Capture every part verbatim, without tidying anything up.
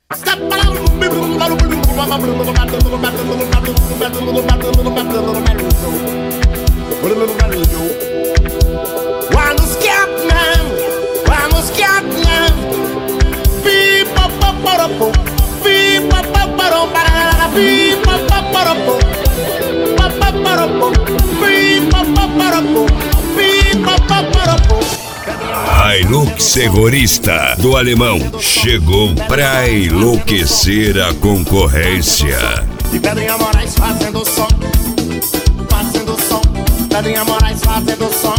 Hilux Segurista do Alemão chegou pra enlouquecer a concorrência. E Pedrinha Moraes fazendo som, fazendo som, Pedrinha Moraes fazendo som.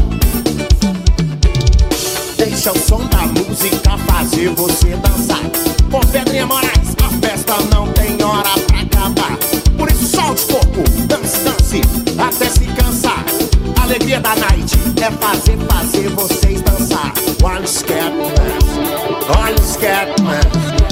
Deixa o som da música fazer você dançar. Com Pedrinha Moraes a festa não tem hora pra acabar. Por isso solte o corpo, dance, dance, até se cansar. A alegria da night é fazer, fazer vocês dançar. Olha o Scatman, olha o Scatman.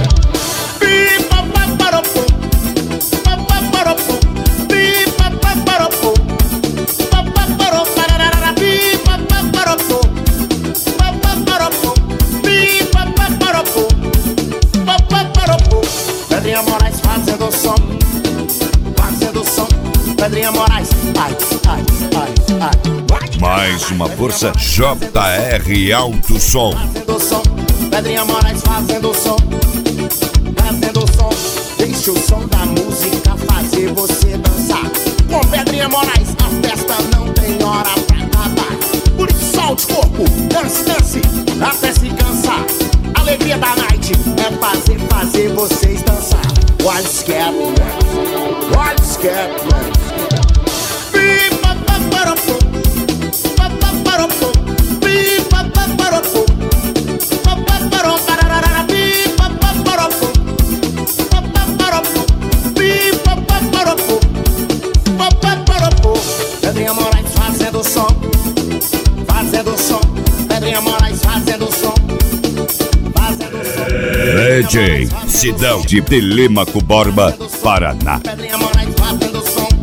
Pedrinha Moraes fazendo som, fazendo som. Pedrinha Moraes, ai, ai, ai, ai. Mais uma força J R Alto Som. Fazendo som, Pedrinha Moraes fazendo som, fazendo som. Deixa o som da música fazer você dançar. Com Pedrinha Moraes a festa não tem hora pra acabar. Por isso solte o corpo, dance, dance, até se cansar. A alegria da night é fazer, fazer vocês dançar. Olha o Scatman, olha o Scatman. Pedrinha Moraes fazendo som, fazendo som. Pedrinha Moraes fazendo som, fazendo som. D J Sidão de Telêmaco Borba, Paraná. Pedrinha Moraes fazendo som.